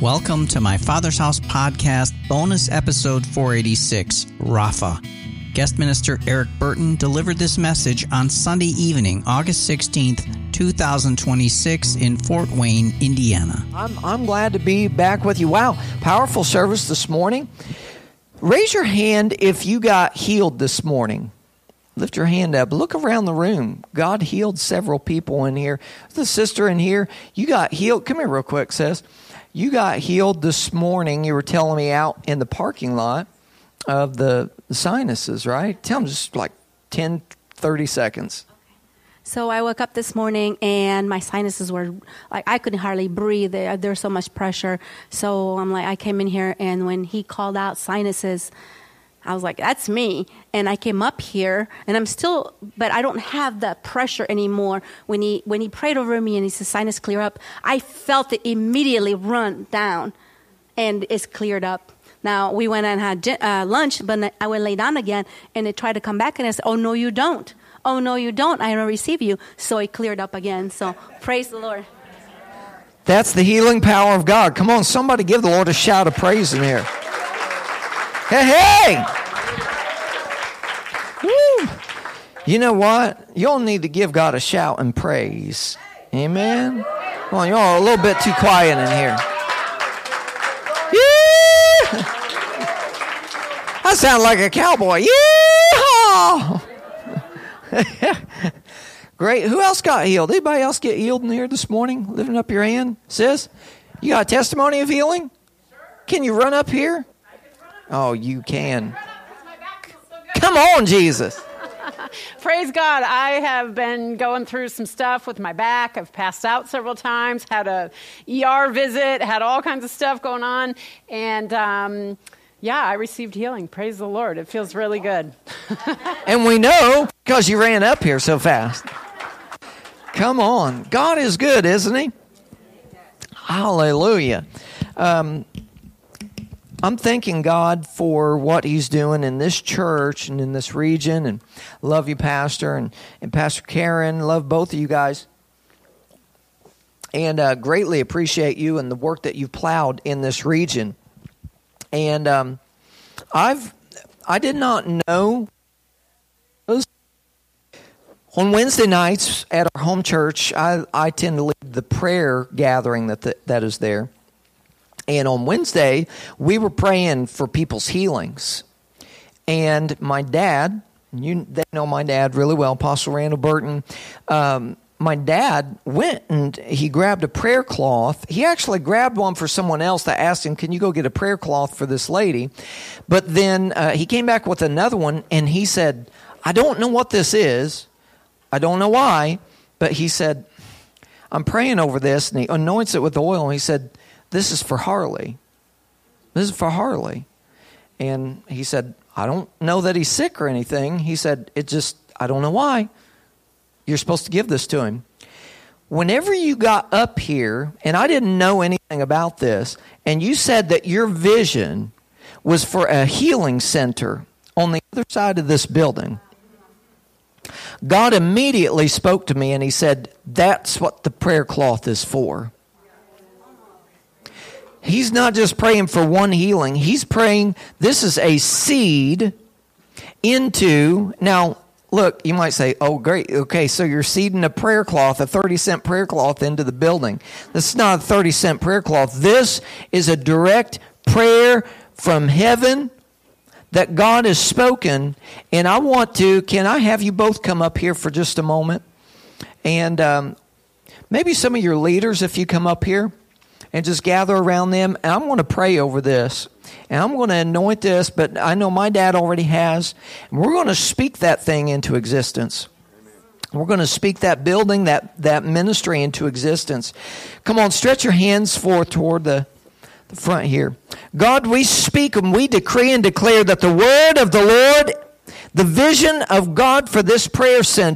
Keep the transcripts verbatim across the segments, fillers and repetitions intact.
Welcome to my Father's House podcast, bonus episode four eighty-six, Rapha. Guest minister Eric Burton delivered this message on Sunday evening, August sixteenth, twenty twenty-six in Fort Wayne, Indiana. I'm, I'm glad to be back with you. Wow, powerful service this morning. Raise your hand if you got healed this morning. Lift your hand up. Look around the room. God healed several people in here. The sister in here, you got healed. Come here real quick, sis. You got healed this morning. You were telling me out in the parking lot of the sinuses, right? Tell them just like ten, thirty seconds. So I woke up this morning and my sinuses were like, I couldn't hardly breathe. There, there's so much pressure. So I'm like, I came in here and when he called out sinuses, I was like, that's me. And I came up here and I'm still, but I don't have that pressure anymore. When he when he prayed over me and he said, sinus clear up, I felt it immediately run down and it's cleared up. Now, we went and had uh, lunch, but I went lay down again and it tried to come back and I said, oh, no, you don't. Oh, no, you don't. I don't receive you. So it cleared up again. So praise the Lord. That's the healing power of God. Come on, somebody give the Lord a shout of praise in here. Hey, hey! Woo. You know what? You all need to give God a shout and praise. Amen? Come on, you're all a little bit too quiet in here. Yeah! I sound like a cowboy. Yeah! Great. Who else got healed? Anybody else get healed in here this morning? Lifting up your hand. Sis, you got a testimony of healing? Can you run up here? Oh, you can. Come on, Jesus. Praise God. I have been going through some stuff with my back. I've passed out several times, had a E R visit, had all kinds of stuff going on. And, um, yeah, I received healing. Praise the Lord. It feels really good. And we know because you ran up here so fast. Come on. God is good, isn't he? Hallelujah. Um I'm thanking God for what he's doing in this church and in this region. And love you, Pastor, and, and Pastor Karen. Love both of you guys. And uh, greatly appreciate you and the work that you've plowed in this region. And um, I've I did not know. On Wednesday nights at our home church, I, I tend to lead the prayer gathering that the, that is there. And on Wednesday, we were praying for people's healings. And my dad, you they know my dad really well, Apostle Randall Burton. Um, my dad went and he grabbed a prayer cloth. He actually grabbed one for someone else that asked him, can you go get a prayer cloth for this lady? But then uh, he came back with another one and he said, I don't know what this is. I don't know why. But he said, I'm praying over this. And he anoints it with oil. And he said, this is for Harley. This is for Harley. And he said, I don't know that he's sick or anything. He said, it just, I don't know why. You're supposed to give this to him. Whenever you got up here, and I didn't know anything about this, and you said that your vision was for a healing center on the other side of this building, God immediately spoke to me and he said, that's what the prayer cloth is for. He's not just praying for one healing. He's praying, this is a seed into, now, look, you might say, oh, great. Okay, so you're seeding a prayer cloth, a thirty cent prayer cloth into the building. This is not a thirty cent prayer cloth. This is a direct prayer from heaven that God has spoken. And I want to, can I have you both come up here for just a moment? And um, maybe some of your leaders, if you come up here. And just gather around them. And I'm going to pray over this. And I'm going to anoint this. But I know my dad already has. And we're going to speak that thing into existence. Amen. We're going to speak that building, that, that ministry into existence. Come on, stretch your hands forth toward the, the front here. God, we speak and we decree and declare that the word of the Lord, the vision of God for this prayer center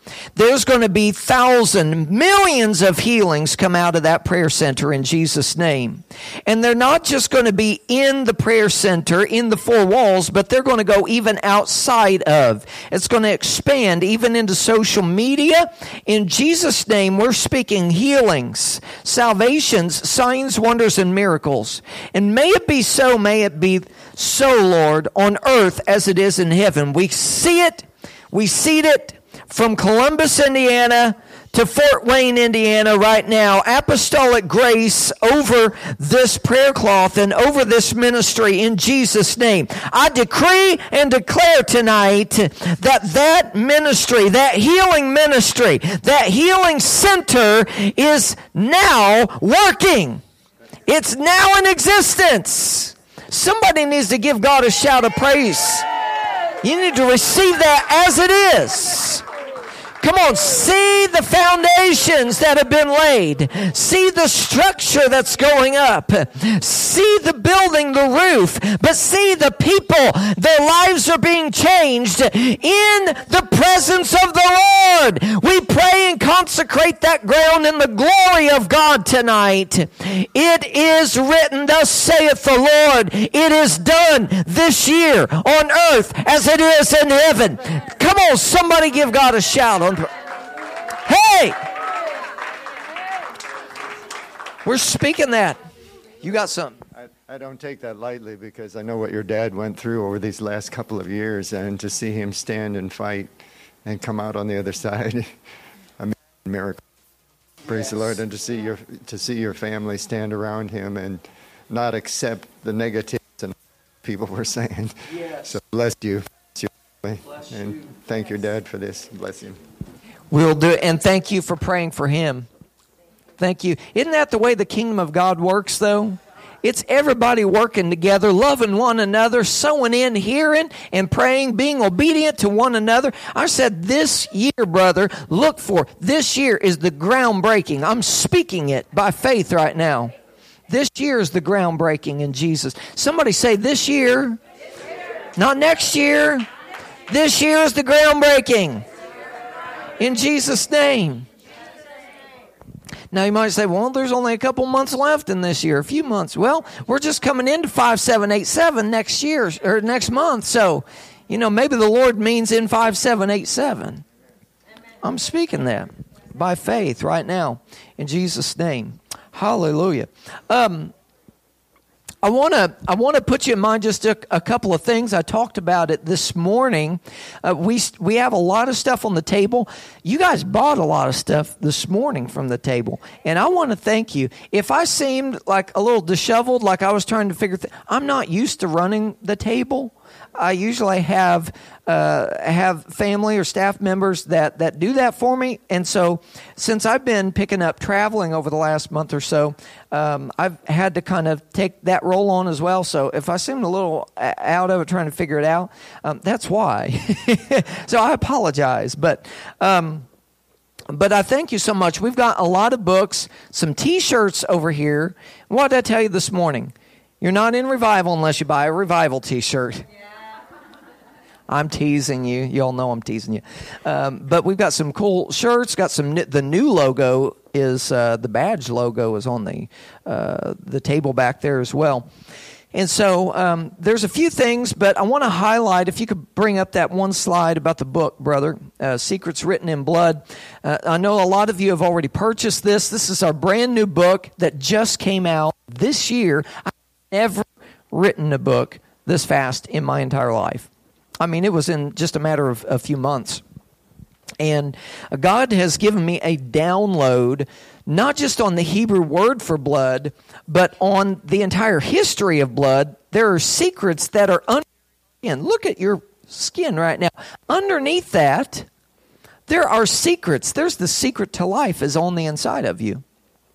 There's going to be thousands, millions of healings come out of that prayer center in Jesus' name. And they're not just going to be in the prayer center, in the four walls, but they're going to go even outside of. It's going to expand even into social media. In Jesus' name, we're speaking healings, salvations, signs, wonders, and miracles. And may it be so, may it be so, Lord, on earth as it is in heaven. We see it, we see it. From Columbus, Indiana to Fort Wayne, Indiana right now, apostolic grace over this prayer cloth and over this ministry in Jesus' name. I decree and declare tonight that that ministry, that healing ministry, that healing center is now working. It's now in existence. Somebody needs to give God a shout of praise. You need to receive that as it is. Come on, see the foundations that have been laid. See the structure that's going up. See the building, the roof. But see the people, their lives are being changed in the presence of the Lord. We pray and consecrate that ground in the glory of God tonight. It is written, thus saith the Lord, it is done this year on earth as it is in heaven. Come on, somebody give God a shout on. Hey! We're speaking that. You got something. I, I don't take that lightly because I know what your dad went through over these last couple of years, and to see him stand and fight and come out on the other side, a miracle. Praise yes. the Lord, and to see your to see your family stand around him and not accept the negatives and people were saying. Yes. So bless you, bless you. And thank your dad for this. Bless him. We'll do it, and thank you for praying for him. Thank you. Isn't that the way the kingdom of God works, though? It's everybody working together, loving one another, sowing in, hearing, and praying, being obedient to one another. I said this year, brother, look for, this year is the groundbreaking. I'm speaking it by faith right now. This year is the groundbreaking in Jesus. Somebody say, this year, not next year. This year is the groundbreaking. In Jesus' name. Now you might say, well, there's only a couple months left in this year, a few months. Well, we're just coming into five seven eight seven next year, or next month. So, you know, maybe the Lord means in five seven eight seven. I'm speaking that by faith right now in Jesus' name. Hallelujah. Um, I want to I want to put you in mind just a, a couple of things. I talked about it this morning. Uh, we we have a lot of stuff on the table. You guys bought a lot of stuff this morning from the table, and I want to thank you. If I seemed like a little disheveled, like I was trying to figure, th- I'm not used to running the table. I usually have uh, have family or staff members that, that do that for me. And so since I've been picking up traveling over the last month or so, um, I've had to kind of take that role on as well. So if I seemed a little out of it trying to figure it out, um, that's why. So I apologize. But um, but I thank you so much. We've got a lot of books, some T-shirts over here. What did I tell you this morning? You're not in revival unless you buy a revival T-shirt. I'm teasing you. You all know I'm teasing you. Um, but we've got some cool shirts. Got some. The new logo is uh, the badge logo is on the uh, the table back there as well. And so um, there's a few things, but I want to highlight. If you could bring up that one slide about the book, brother, uh, Secrets Written in Blood. Uh, I know a lot of you have already purchased this. This is our brand new book that just came out this year. I've never written a book this fast in my entire life. I mean, it was in just a matter of a few months. And God has given me a download, not just on the Hebrew word for blood, but on the entire history of blood. There are secrets that are under your skin. Look at your skin right now. Underneath that, there are secrets. There's the secret to life is on the inside of you.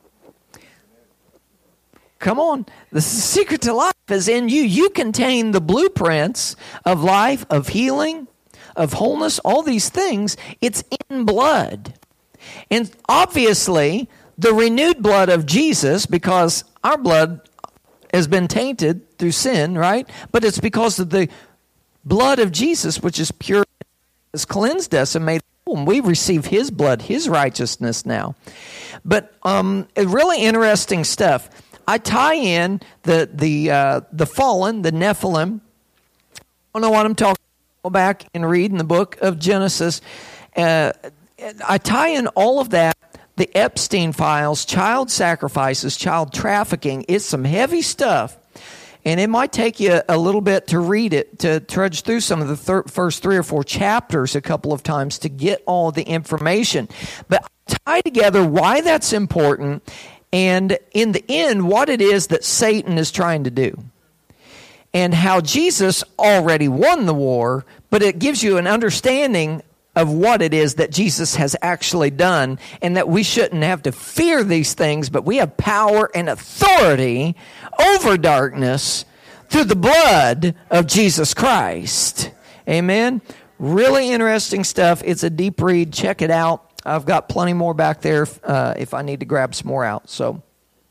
Come on. The secret to life is in you. You contain the blueprints of life, of healing, of wholeness, all these things. It's in blood. And obviously, the renewed blood of Jesus, because our blood has been tainted through sin, right? But it's because of the blood of Jesus, which is pure, has cleansed us and made us and we receive his blood, his righteousness now. But um, really interesting stuff. I tie in the the uh, the fallen, the Nephilim. I don't know what I'm talking about. Go back and read in the book of Genesis. Uh, I tie in all of that. The Epstein files, child sacrifices, child trafficking. It's some heavy stuff. And it might take you a little bit to read it, to trudge through some of the thir- first three or four chapters a couple of times to get all the information. But tie together why that's important and in the end what it is that Satan is trying to do. And how Jesus already won the war, but it gives you an understanding of what it is that Jesus has actually done, and that we shouldn't have to fear these things, but we have power and authority over darkness through the blood of Jesus Christ. Amen? Really interesting stuff. It's a deep read. Check it out. I've got plenty more back there uh, if I need to grab some more out. So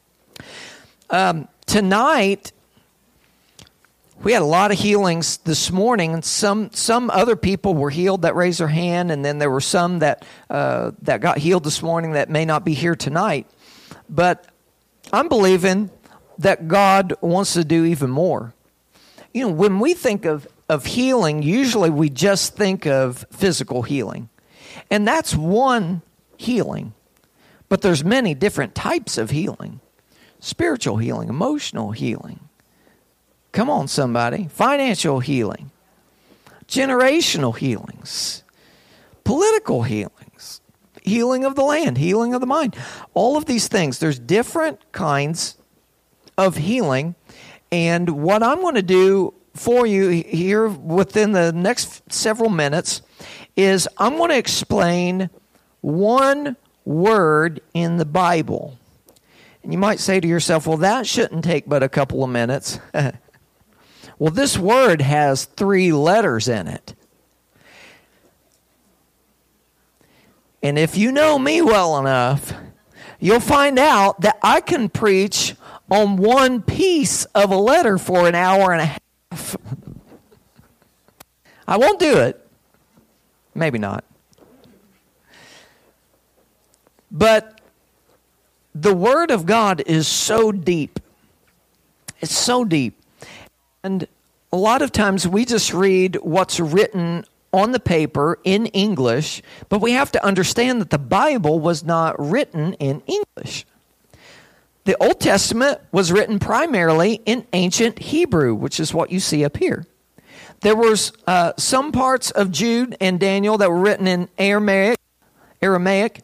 um, tonight, we had a lot of healings this morning, and some some other people were healed that raised their hand, and then there were some that uh, that got healed this morning that may not be here tonight. But I'm believing that God wants to do even more. You know, when we think of, of healing, usually we just think of physical healing. And that's one healing. But there's many different types of healing. Spiritual healing, emotional healing. Come on, somebody. Financial healing. Generational healings. Political healings. Healing of the land. Healing of the mind. All of these things. There's different kinds of healing. And what I'm going to do for you here within the next several minutes is I'm going to explain one word in the Bible. And you might say to yourself, well, that shouldn't take but a couple of minutes. Well, this word has three letters in it. And if you know me well enough, you'll find out that I can preach on one piece of a letter for an hour and a half. I won't do it. Maybe not. But the Word of God is so deep. It's so deep. And a lot of times we just read what's written on the paper in English, but we have to understand that the Bible was not written in English. The Old Testament was written primarily in ancient Hebrew, which is what you see up here. There was uh, some parts of Jude and Daniel that were written in Aramaic, Aramaic,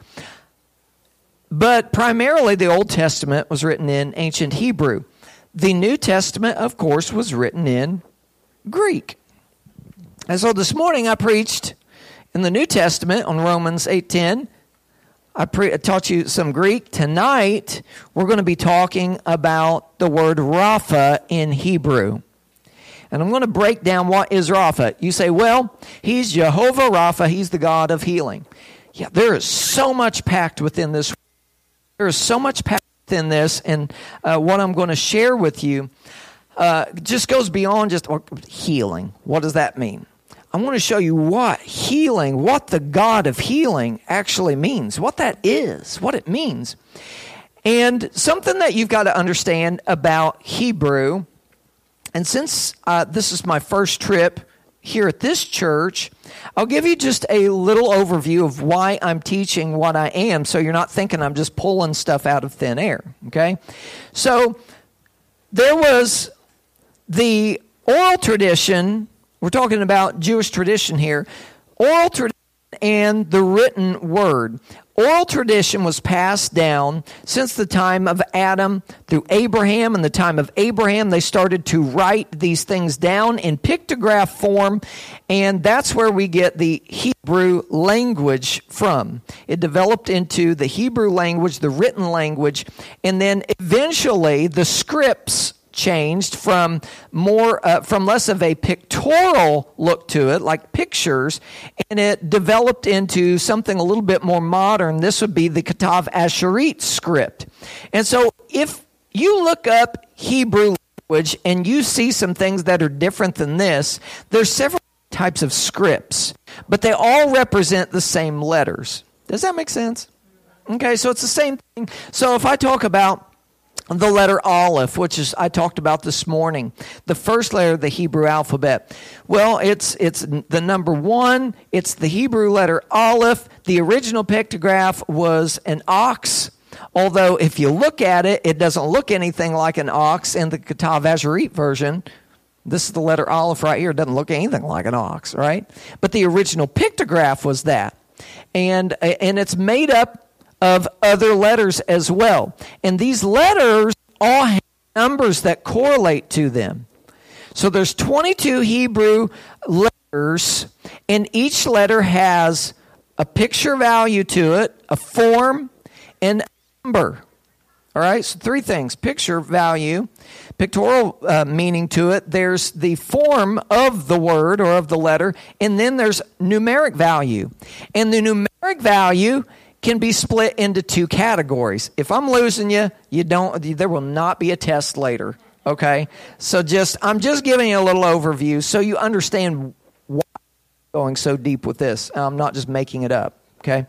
but primarily the Old Testament was written in ancient Hebrew. The New Testament, of course, was written in Greek. And so this morning I preached in the New Testament on Romans eight ten. I, pre- I taught you some Greek. Tonight we're going to be talking about the word Rapha in Hebrew. And I'm going to break down what is Rapha. You say, well, he's Jehovah Rapha. He's the God of healing. Yeah, there is so much packed within this. There is so much packed within this. And uh, what I'm going to share with you uh, just goes beyond just or, healing. What does that mean? I want to show you what healing, what the God of healing actually means, what that is, what it means. And something that you've got to understand about Hebrew, and since uh, this is my first trip here at this church, I'll give you just a little overview of why I'm teaching what I am, so you're not thinking I'm just pulling stuff out of thin air, okay? So there was the oral tradition. We're talking about Jewish tradition here. Oral tradition and the written word. Oral tradition was passed down since the time of Adam through Abraham. In the time of Abraham, they started to write these things down in pictograph form, and that's where we get the Hebrew language from. It developed into the Hebrew language, the written language, and then eventually the scripts changed from more uh, from less of a pictorial look to it, like pictures, and it developed into something a little bit more modern. This would be the Katav Asherit script. And so if you look up Hebrew language and you see some things that are different than this, there's several types of scripts, but they all represent the same letters. Does that make sense? Okay, so it's the same thing. So if I talk about the letter Aleph, which is I talked about this morning, the first letter of the Hebrew alphabet. Well, it's it's the number one. It's the Hebrew letter Aleph. The original pictograph was an ox, although if you look at it, it doesn't look anything like an ox in the Ketav Azarit version. This is the letter Aleph right here. It doesn't look anything like an ox, right? But the original pictograph was that. And, and it's made up of other letters as well. And these letters all have numbers that correlate to them. So there's twenty-two Hebrew letters, and each letter has a picture value to it, a form, and a number. All right, so three things: picture value, pictorial uh, meaning to it. There's the form of the word or of the letter, and then there's numeric value. And the numeric value can be split into two categories. If I'm losing you, you don't. There will not be a test later. Okay, so just I'm just giving you a little overview so you understand why I'm going so deep with this. I'm not just making it up. Okay.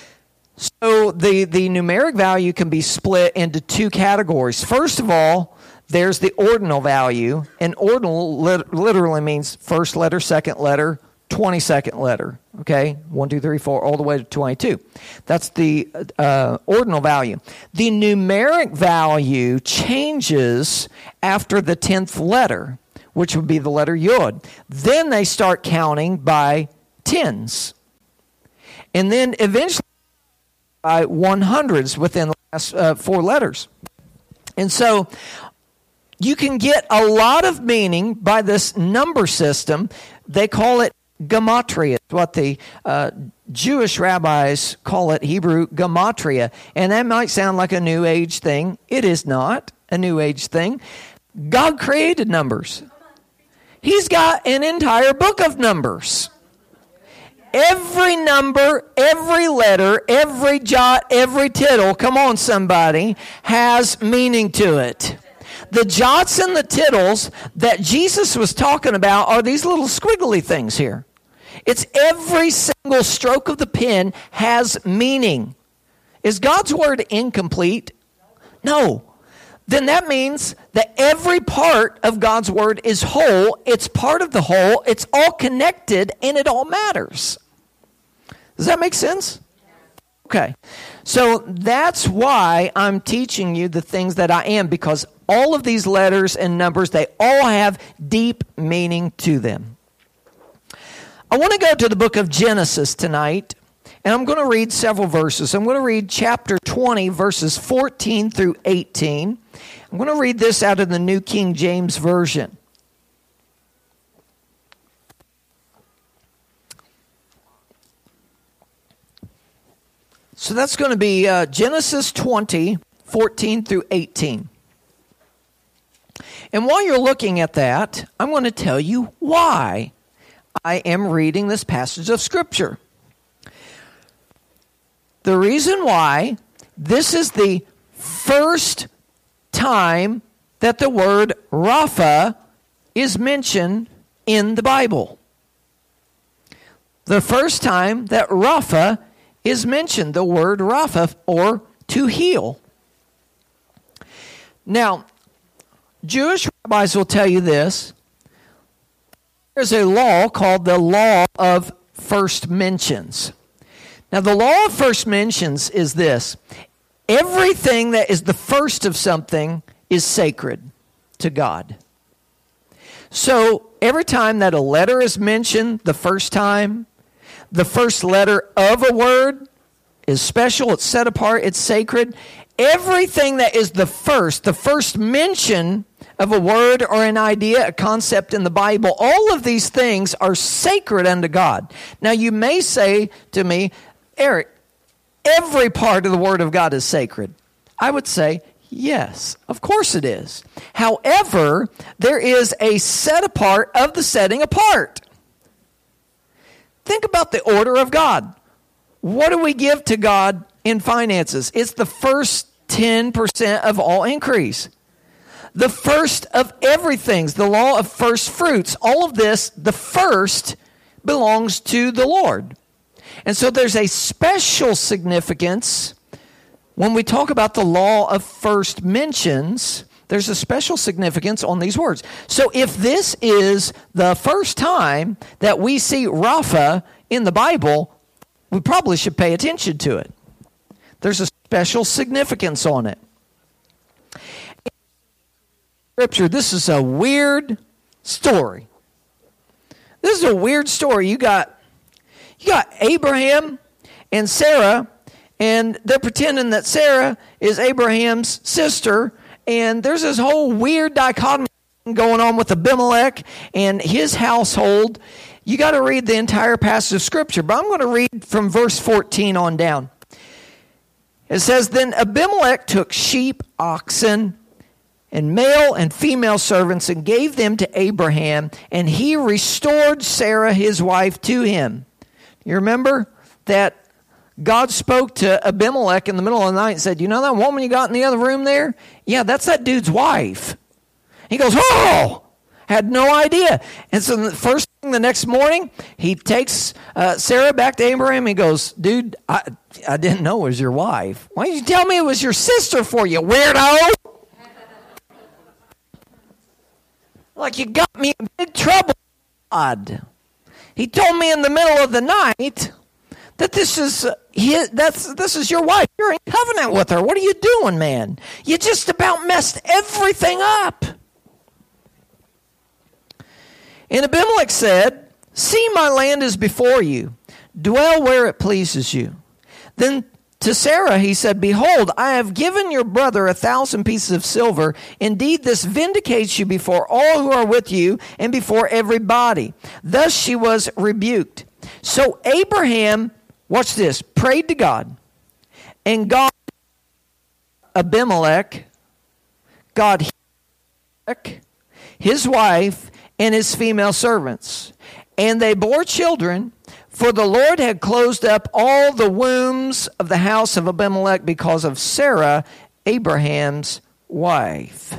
So the, the numeric value can be split into two categories. First of all, there's the ordinal value. And ordinal lit- literally means first letter, second letter, twenty-second letter. Okay, one, two, three, four, all the way to twenty-two. That's the uh, ordinal value. The numeric value changes after the tenth letter, which would be the letter Yod. Then they start counting by tens. And then eventually by one hundreds within the last uh, four letters. And so you can get a lot of meaning by this number system. They call it gematria. It's what the uh, Jewish rabbis call it, Hebrew gematria. And that might sound like a New Age thing. It is not a New Age thing. God created numbers. He's got an entire book of numbers. Every number, every letter, every jot, every tittle, come on somebody, has meaning to it. The jots and the tittles that Jesus was talking about are these little squiggly things here. It's every single stroke of the pen has meaning. Is God's word incomplete? No. Then that means that every part of God's word is whole. It's part of the whole. It's all connected, and it all matters. Does that make sense? Okay. So that's why I'm teaching you the things that I am, because all of these letters and numbers, they all have deep meaning to them. I want to go to the book of Genesis tonight, and I'm going to read several verses. I'm going to read chapter twenty, verses fourteen through eighteen. I'm going to read this out of the New King James Version. So that's going to be uh, Genesis twenty, fourteen through eighteen. And while you're looking at that, I'm going to tell you why I am reading this passage of Scripture. The reason why, this is the first time that the word Rapha is mentioned in the Bible. The first time that Rapha is mentioned, the word Rapha, or to heal. Now, Jewish rabbis will tell you this. There's a law called the law of first mentions. Now, the law of first mentions is this. Everything that is the first of something is sacred to God. So, every time that a letter is mentioned the first time, the first letter of a word is special, it's set apart, it's sacred. Everything that is the first, the first mention of a word or an idea, a concept in the Bible, all of these things are sacred unto God. Now you may say to me, Eric, every part of the Word of God is sacred. I would say, yes, of course it is. However, there is a set apart of the setting apart. Think about the order of God. What do we give to God in finances? It's the first ten percent of all increase. The first of everything, the law of first fruits. All of this, the first belongs to the Lord. And so there's a special significance when we talk about the law of first mentions. There's a special significance on these words. So if this is the first time that we see Rapha in the Bible, we probably should pay attention to it. There's a special significance on it. In Scripture, this is a weird story. This is a weird story. You got, you got Abraham and Sarah, and they're pretending that Sarah is Abraham's sister. And there's this whole weird dichotomy going on with Abimelech and his household. You got to read the entire passage of Scripture, but I'm going to read from verse fourteen on down. It says, "Then Abimelech took sheep, oxen, and male and female servants and gave them to Abraham, and he restored Sarah his wife to him." You remember that God spoke to Abimelech in the middle of the night and said, "You know that woman you got in the other room there? Yeah, that's that dude's wife." He goes, "Oh!" Had no idea. And so the first thing the next morning, he takes uh, Sarah back to Abraham. He goes, "Dude, I, I didn't know it was your wife. Why didn't you tell me it was your sister for you, weirdo?" Like, you got me in big trouble, God. He told me in the middle of the night that this is uh, his, that's this is your wife. You're in covenant with her. What are you doing, man? You just about messed everything up. And Abimelech said, "See, my land is before you. Dwell where it pleases you." Then to Sarah he said, "Behold, I have given your brother a thousand pieces of silver. Indeed, this vindicates you before all who are with you and before everybody." Thus she was rebuked. So Abraham, watch this, prayed to God. And God, Abimelech, God, his wife, and his female servants. And they bore children, for the Lord had closed up all the wombs of the house of Abimelech because of Sarah, Abraham's wife.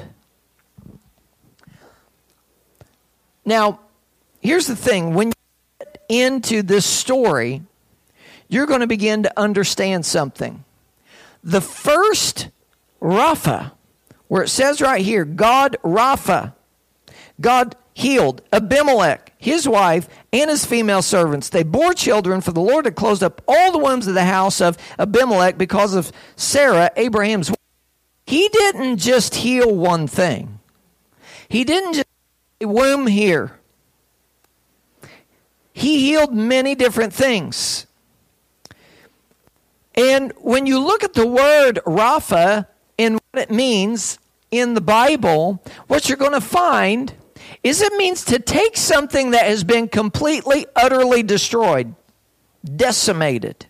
Now, here's the thing. When you get into this story, you're going to begin to understand something. The first Rapha, where it says right here, God Rapha, God healed Abimelech, his wife, and his female servants. They bore children, for the Lord had closed up all the wombs of the house of Abimelech because of Sarah, Abraham's wife. He didn't just heal one thing. He didn't just a womb here. He healed many different things. And when you look at the word Rapha and what it means in the Bible, what you're going to find is it means to take something that has been completely, utterly destroyed, decimated.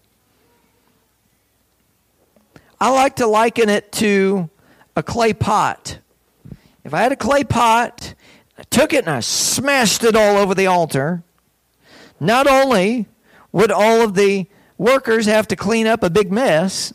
I like to liken it to a clay pot. If I had a clay pot, I took it and I smashed it all over the altar, not only would all of the workers have to clean up a big mess,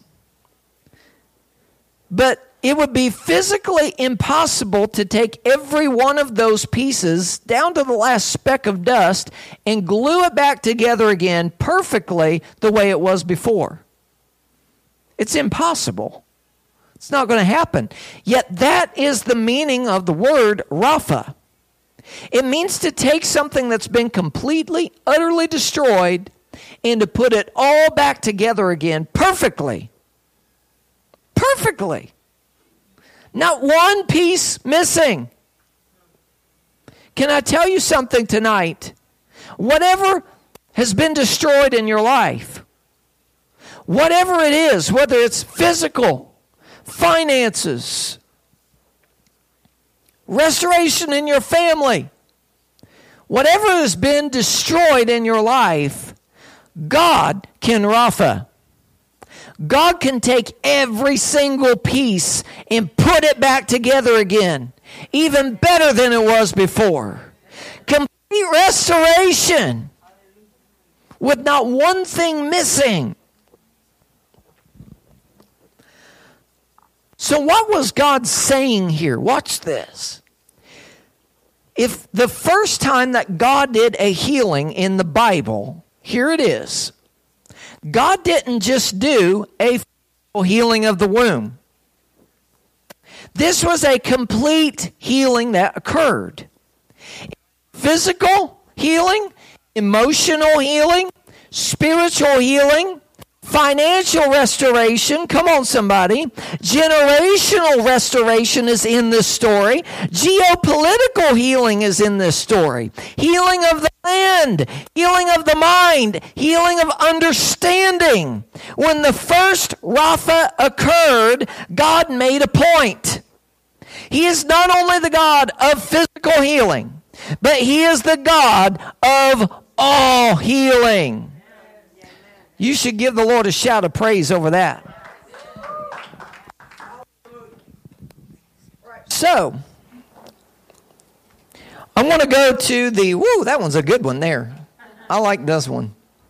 but it would be physically impossible to take every one of those pieces down to the last speck of dust and glue it back together again perfectly the way it was before. It's impossible. It's not going to happen. Yet that is the meaning of the word Rapha. It means to take something that's been completely, utterly destroyed and to put it all back together again perfectly. Perfectly. Not one piece missing. Can I tell you something tonight? Whatever has been destroyed in your life, whatever it is, whether it's physical, finances, restoration in your family, whatever has been destroyed in your life, God can Rapha. God can take every single piece and put it back together again, even better than it was before. Complete restoration with not one thing missing. So what was God saying here? Watch this. if the first time that God did a healing in the Bible, here it is. God didn't just do a healing of the womb. This was a complete healing that occurred. Physical healing, emotional healing, spiritual healing, financial restoration. Come on, somebody. Generational restoration is in this story. Geopolitical healing is in this story. Healing of the land, healing of the mind, healing of understanding. When the first Rapha occurred, God made a point. He is not only the God of physical healing, but He is the God of all healing. You should give the Lord a shout of praise over that. So, I want to go to the, woo, that one's a good one there. I like this one.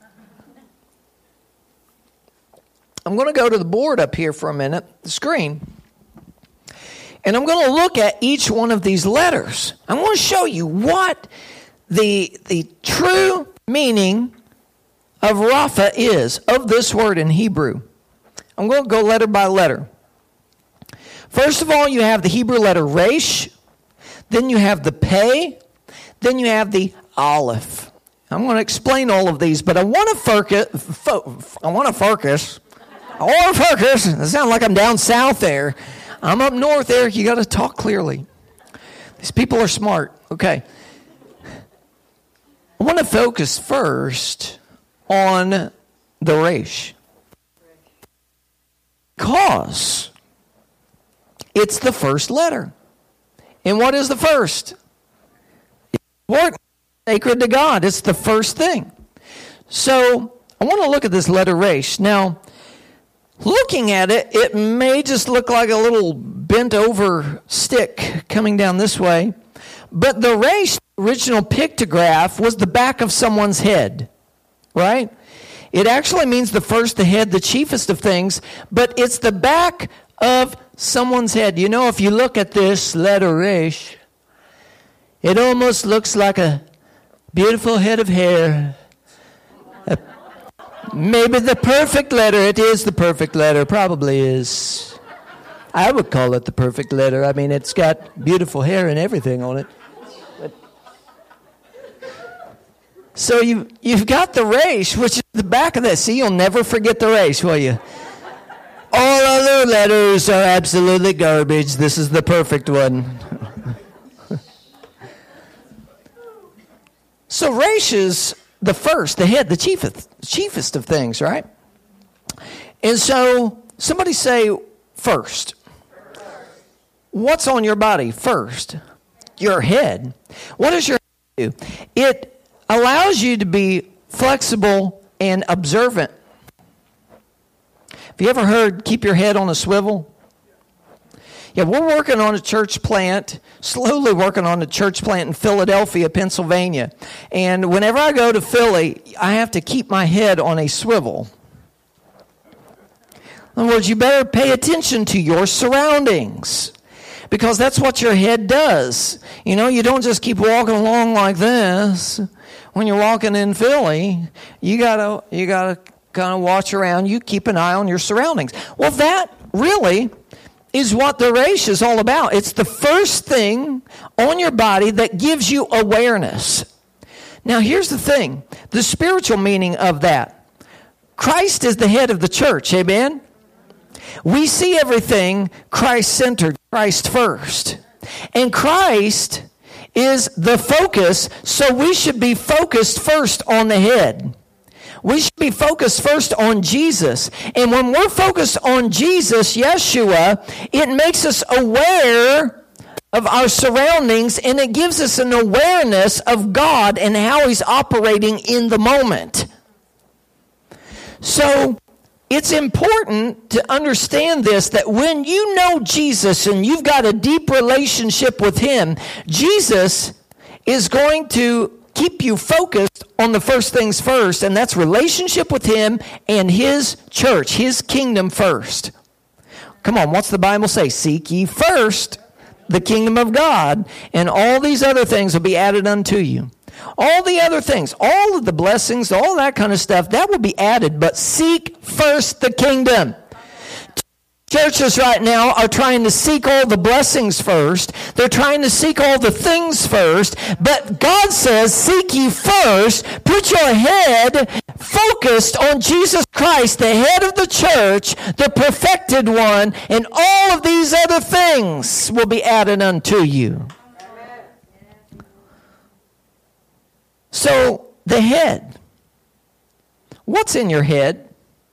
I'm going to go to the board up here for a minute, the screen. And I'm going to look at each one of these letters. I want to show you what the, the true meaning of Rapha is, of this word in Hebrew. I'm going to go letter by letter. First of all, you have the Hebrew letter Resh. Then you have the Pei. Then you have the Aleph. I'm going to explain all of these, but I want to focus. Fo- I want to focus. I want to focus. It sounds like I'm down south there. I'm up north there. You got to talk clearly. These people are smart. Okay. I want to focus first on the Resh. Because it's the first letter. And what is the first? It's important, sacred to God. It's the first thing. So I want to look at this letter Resh. Now, looking at it, it may just look like a little bent over stick coming down this way. But the Resh, original pictograph, was the back of someone's head. Right? It actually means the first, the head, the chiefest of things, but it's the back of someone's head. You know, if you look at this letter Resh, it almost looks like a beautiful head of hair. Uh, maybe the perfect letter. It is the perfect letter. Probably is. I would call it the perfect letter. I mean, it's got beautiful hair and everything on it. So you, you've got the Resh, which is the back of this. See, you'll never forget the Resh, will you? All other letters are absolutely garbage. This is the perfect one. So Resh is the first, the head, the chiefest, chiefest of things, right? And so somebody say first. What's on your body first? Your head. What does your head do? It allows you to be flexible and observant. Have you ever heard keep your head on a swivel? Yeah, we're working on a church plant, slowly working on a church plant in Philadelphia, Pennsylvania. And whenever I go to Philly, I have to keep my head on a swivel. In other words, you better pay attention to your surroundings, because that's what your head does. You know, you don't just keep walking along like this. When you're walking in Philly, you gotta you gotta kind of watch around. You keep an eye on your surroundings. Well, that really is what the Resh is all about. It's the first thing on your body that gives you awareness. Now, here's the thing: the spiritual meaning of that. Christ is the head of the church. Amen. We see everything Christ-centered, Christ first, and Christ is the focus, so we should be focused first on the head. We should be focused first on Jesus. And when we're focused on Jesus, Yeshua, it makes us aware of our surroundings, and it gives us an awareness of God and how He's operating in the moment. So it's important to understand this, that when you know Jesus and you've got a deep relationship with Him, Jesus is going to keep you focused on the first things first, and that's relationship with Him and His church, His kingdom first. Come on, what's the Bible say? Seek ye first the kingdom of God, and all these other things will be added unto you. All the other things, all of the blessings, all that kind of stuff, that will be added. But seek first the kingdom. Churches right now are trying to seek all the blessings first. They're trying to seek all the things first. But God says, seek ye first. Put your head focused on Jesus Christ, the head of the church, the perfected one, and all of these other things will be added unto you. So, the head. What's in your head?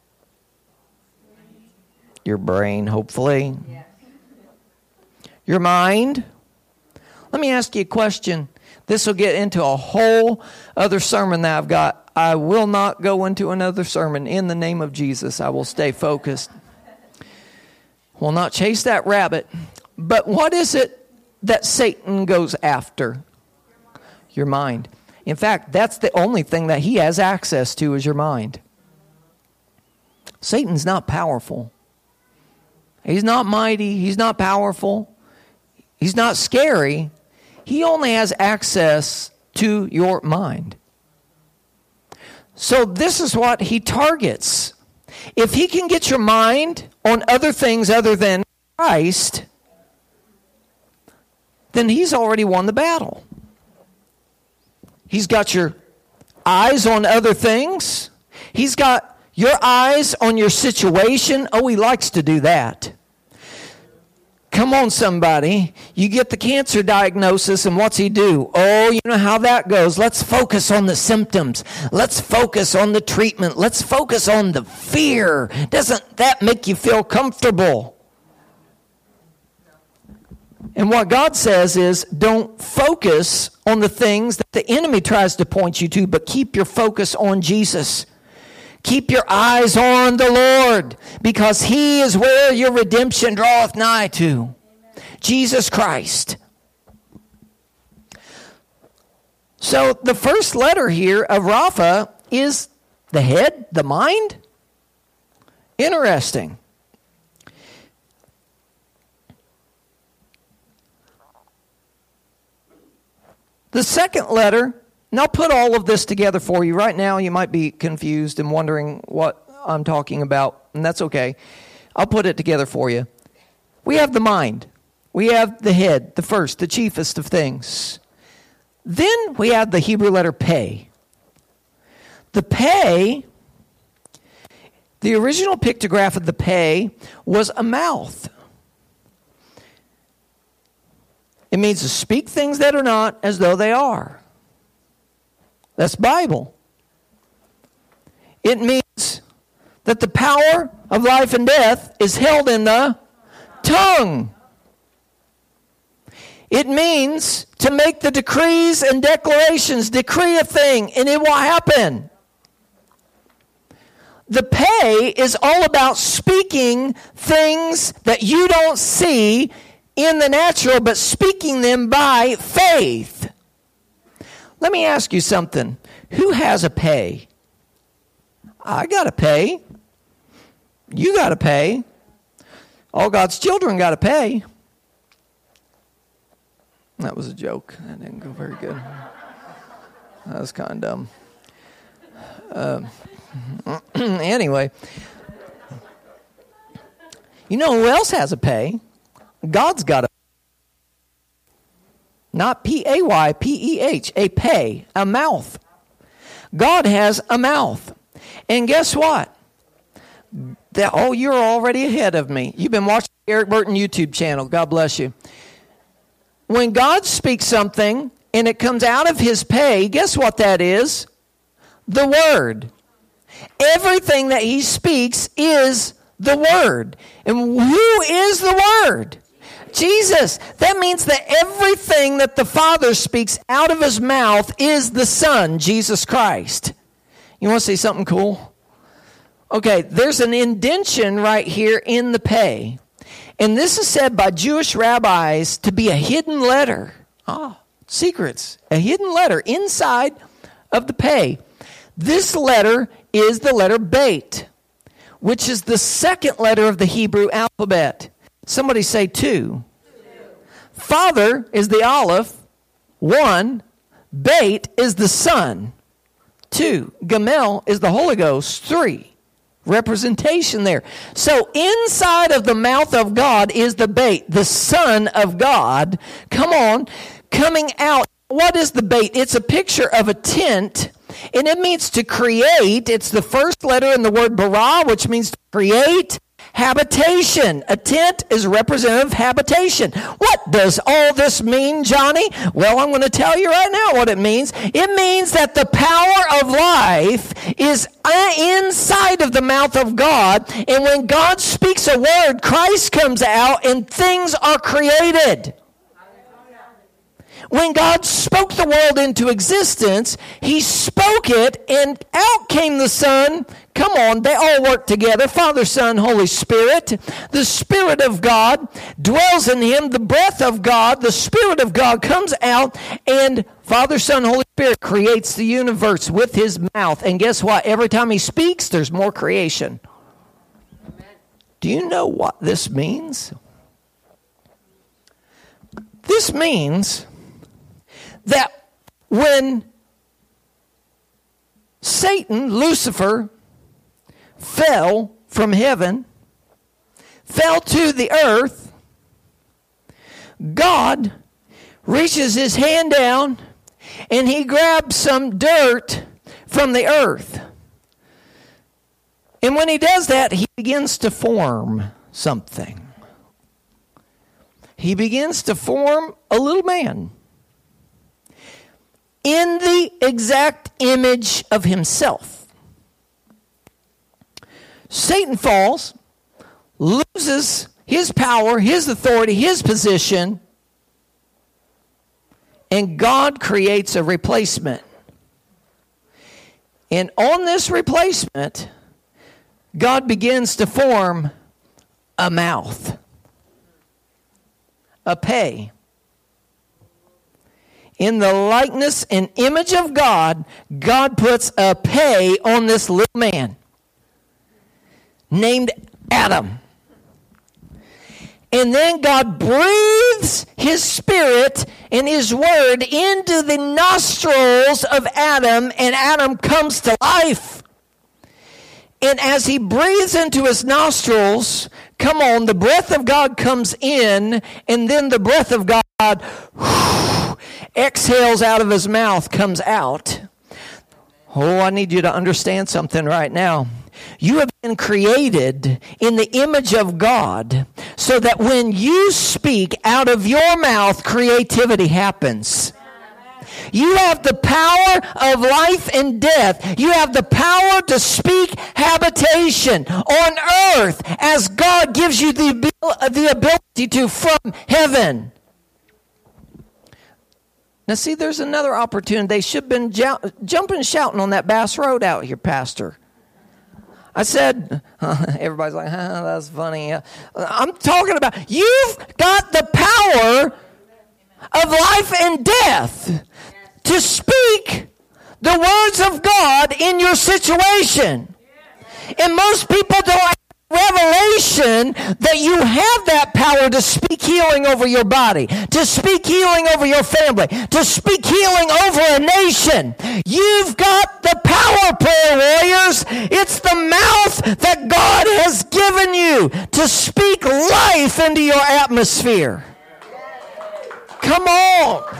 Your brain, hopefully. Yes. Your mind. Let me ask you a question. This will get into a whole other sermon that I've got. I will not go into another sermon. In the name of Jesus, I will stay focused. Will not chase that rabbit. But what is it that Satan goes after? Your mind. In fact, that's the only thing that he has access to is your mind. Satan's not powerful. He's not mighty. He's not powerful. He's not scary. He only has access to your mind. So this is what he targets. If he can get your mind on other things other than Christ, then he's already won the battle. He's got your eyes on other things. He's got your eyes on your situation. Oh, he likes to do that. Come on, somebody. You get the cancer diagnosis, and what's he do? Oh, you know how that goes. Let's focus on the symptoms. Let's focus on the treatment. Let's focus on the fear. Doesn't that make you feel comfortable? And what God says is, don't focus on the things that the enemy tries to point you to, but keep your focus on Jesus. Keep your eyes on the Lord, because he is where your redemption draweth nigh to. Amen. Jesus Christ. So the first letter here of Rapha is the head, the mind. Interesting. The second letter, and I'll put all of this together for you. Right now you might be confused and wondering what I'm talking about, and that's okay. I'll put it together for you. We have the mind. We have the head, the first, the chiefest of things. Then we have the Hebrew letter Pei. The Pei, the original pictograph of the Pei was a mouth. It means to speak things that are not as though they are. That's Bible. It means that the power of life and death is held in the tongue. It means to make the decrees and declarations, decree a thing, and it will happen. The Pei is all about speaking things that you don't see in the natural, but speaking them by faith. Let me ask you something. Who has a Pei? I got a Pei. You got a Pei. All God's children got a Pei. That was a joke. That didn't go very good. That was kind of dumb. Uh, anyway. You know who else has a Pei? God's got a not P A Y, P E H, a Pei, a mouth. God has a mouth. And guess what? That, oh, you're already ahead of me. You've been watching the Eric Burton YouTube channel. God bless you. When God speaks something and it comes out of his Pei, guess what that is? The Word. Everything that he speaks is the Word. And who is the Word? Jesus. That means that everything that the Father speaks out of his mouth is the Son, Jesus Christ. You want to see something cool? Okay, there's an indention right here in the Pei. And this is said by Jewish rabbis to be a hidden letter. Ah, secrets. A hidden letter inside of the Pei. This letter is the letter Bet, which is the second letter of the Hebrew alphabet. Somebody say two. two. Father is the Aleph, one. Beit is the Son, two. Gamel is the Holy Ghost, three. Representation there. So inside of the mouth of God is the Beit, the Son of God. Come on, coming out. What is the Beit? It's a picture of a tent, and it means to create. It's the first letter in the word bara, which means to create. Habitation. A tent is representative of habitation. What does all this mean, Johnny? Well, I'm going to tell you right now what it means. It means that the power of life is inside of the mouth of God, and when God speaks a word, Christ comes out and things are created. When God spoke the world into existence, he spoke it, and out came the Son. Come on, they all work together. Father, Son, Holy Spirit. The Spirit of God dwells in him. The breath of God, the Spirit of God comes out, and Father, Son, Holy Spirit creates the universe with his mouth. And guess what? Every time he speaks, there's more creation. Amen. Do you know what this means? This means that when Satan, Lucifer, fell from heaven, fell to the earth, God reaches his hand down and he grabs some dirt from the earth. And when he does that, he begins to form something. He begins to form a little man in the exact image of himself. Satan falls, loses his power, his authority, his position, and God creates a replacement. And on this replacement, God begins to form a mouth, a pay. In the likeness and image of God, God puts a pay on this little man named Adam. And then God breathes his spirit and his word into the nostrils of Adam, and Adam comes to life. And as he breathes into his nostrils, come on, the breath of God comes in, and then the breath of God whew, exhales out of his mouth, comes out. Oh, I need you to understand something right now. You have been created in the image of God so that when you speak out of your mouth, creativity happens. You have the power of life and death. You have the power to speak habitation on earth as God gives you the, the ability to from heaven. Now see, there's another opportunity. They should have been ju- jumping and shouting on that Bass Road out here, Pastor. I said, uh, everybody's like, huh, that's funny. Uh, I'm talking about, you've got the power of life and death to speak the words of God in your situation. And most people don't have revelation that you have that power to speak healing over your body, to speak healing over your family, to speak healing over a nation. You've got the power, prayer warriors. It's the mouth that God has given you to speak life into your atmosphere. Come on.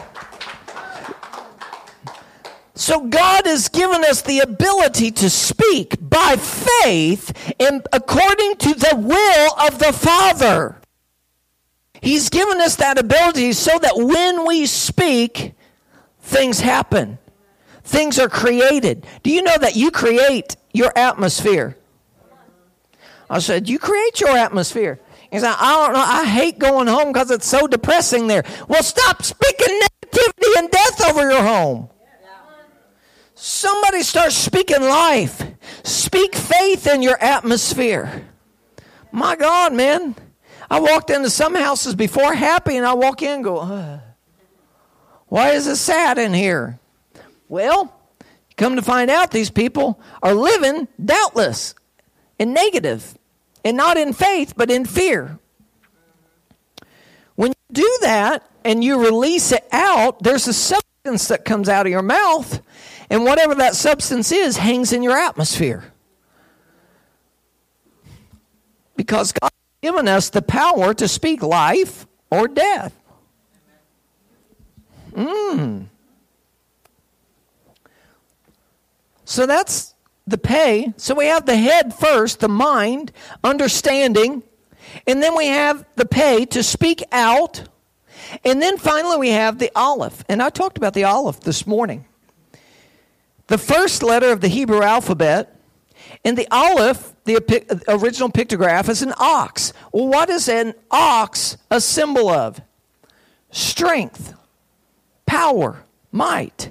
So God has given us the ability to speak by faith and according to the will of the Father. He's given us that ability so that when we speak, things happen. Things are created. Do you know that you create your atmosphere? I said, you create your atmosphere. He said, I don't know, I hate going home because it's so depressing there. Well, stop speaking negativity and death over your home. Somebody start speaking life. Speak faith in your atmosphere. My God, man. I walked into some houses before happy, and I walk in and go, uh, why is it sad in here? Well, come to find out these people are living doubtless and negative, and not in faith, but in fear. When you do that and you release it out, there's a substance that comes out of your mouth, and whatever that substance is hangs in your atmosphere. Because God has given us the power to speak life or death. Mm. So that's the pay. So we have the head first, the mind, understanding. And then we have the pay to speak out. And then finally we have the aleph. And I talked about the aleph this morning. The first letter of the Hebrew alphabet. And the aleph, the original pictograph, is an ox. Well, what is an ox a symbol of? Strength, power, might.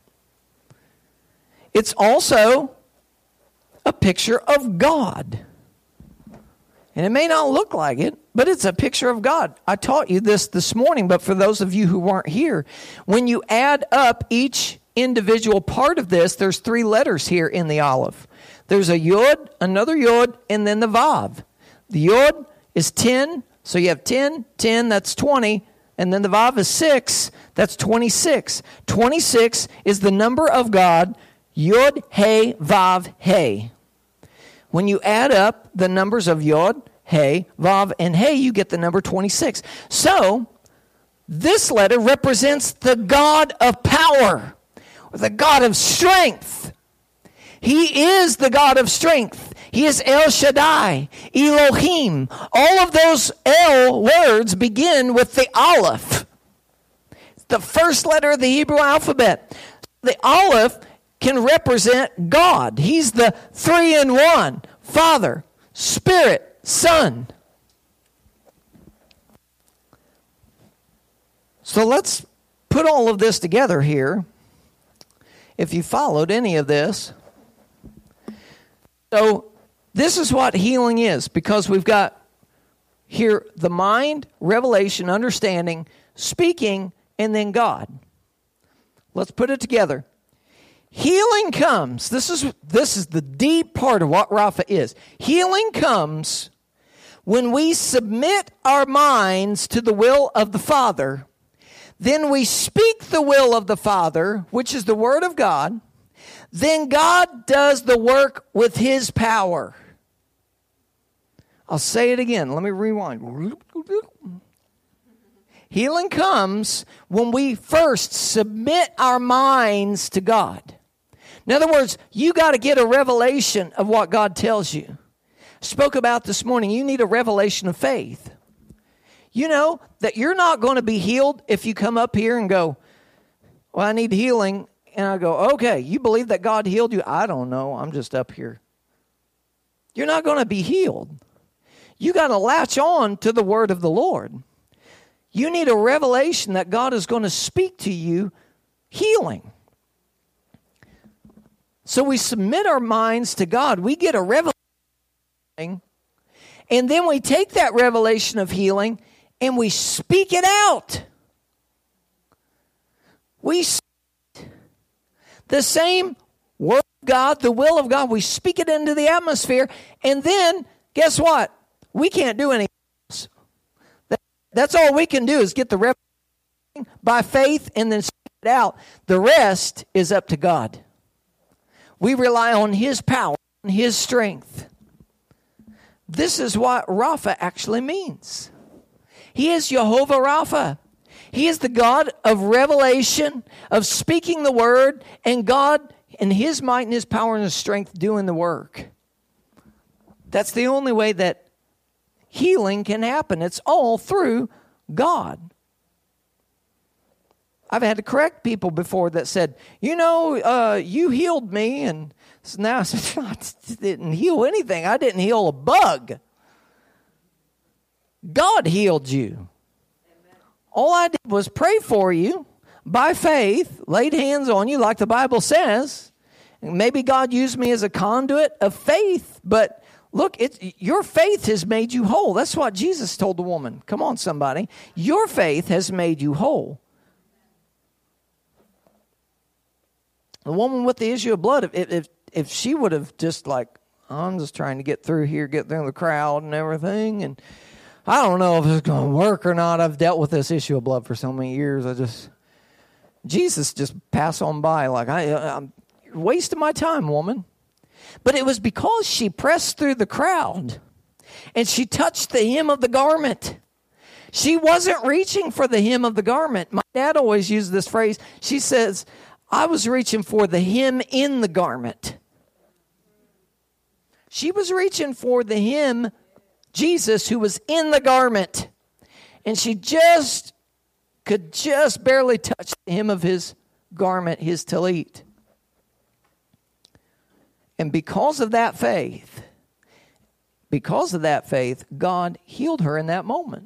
It's also a picture of God. And it may not look like it, but it's a picture of God. I taught you this this morning, but for those of you who weren't here, when you add up each individual part of this, there's three letters here in the aleph. There's a yod, another yod, and then the vav. The yod is ten, so you have ten, ten, that's twenty, and then the vav is six, that's twenty-six. twenty-six is the number of God, yod, he, vav, he. When you add up the numbers of yod, he, vav, and he, you get the number twenty-six. So, this letter represents the God of power, the God of strength. He is the God of strength. He is El Shaddai, Elohim. All of those El words begin with the Aleph, the first letter of the Hebrew alphabet. The Aleph can represent God. He's the three in one, Father, Spirit, Son. So let's put all of this together here. If you followed any of this. So this is what healing is, because we've got here the mind, revelation, understanding, speaking, and then God. Let's put it together. Healing comes. This is this is the deep part of what Rapha is. Healing comes when we submit our minds to the will of the Father. Then we speak the will of the Father, which is the Word of God. Then God does the work with His power. I'll say it again. Let me rewind. Healing comes when we first submit our minds to God. In other words, you got to get a revelation of what God tells you. Spoke about this morning, you need a revelation of faith. You know that you're not going to be healed if you come up here and go, well, I need healing. And I go, okay, you believe that God healed you? I don't know. I'm just up here. You're not going to be healed. You got to latch on to the word of the Lord. You need a revelation that God is going to speak to you healing. So we submit our minds to God. We get a revelation. And then we take that revelation of healing and we speak it out. We speak the same word of God, the will of God. We speak it into the atmosphere. And then, guess what? We can't do anything else. That's all we can do is get the revelation by faith and then speak it out. The rest is up to God. We rely on His power and His strength. This is what Rapha actually means. He is Jehovah Rapha. He is the God of revelation, of speaking the word, and God in His might and His power and His strength doing the work. That's the only way that healing can happen. It's all through God. I've had to correct people before that said, you know, uh, you healed me. And so now I said, I didn't heal anything. I didn't heal a bug. God healed you. All I did was pray for you by faith, laid hands on you like the Bible says. And maybe God used me as a conduit of faith, but look, it's, your faith has made you whole. That's what Jesus told the woman. Come on, somebody. Your faith has made you whole. The woman with the issue of blood, if if, if she would have just like, oh, I'm just trying to get through here, get through the crowd and everything, and I don't know if it's going to work or not. I've dealt with this issue of blood for so many years. I just, Jesus just pass on by like, I, I'm wasting my time, woman. But it was because she pressed through the crowd and she touched the hem of the garment. She wasn't reaching for the hem of the garment. My dad always used this phrase. She says, I was reaching for the hem in the garment. She was reaching for the hem, Jesus, who was in the garment. And she just could just barely touch the hem of his garment, his tallit. And because of that faith, because of that faith, God healed her in that moment.